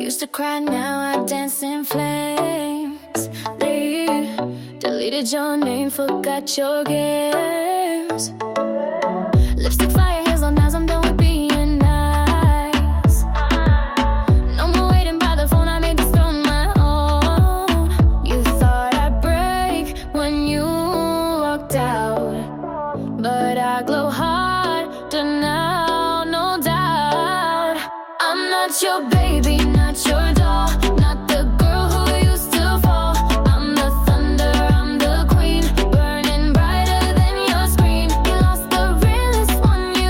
Used to cry, now I dance in flames. Leave, deleted your name, forgot your games. Lipstick fire, heels on nails, I'm done with being nice. No more waiting by the phone, I made this on my own. You thought I'd break when you walked out, but I glow harder now, no doubt. I'm not your baby, not your doll, not the girl who used to fall. I'm the thunder, I'm the queen, burning brighter than your screen. You lost the realest one you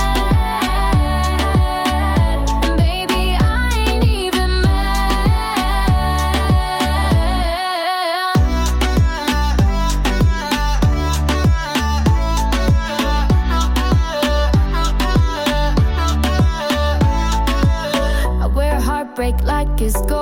had, and baby, I ain't even mad. I wear heartbreak like it's gold.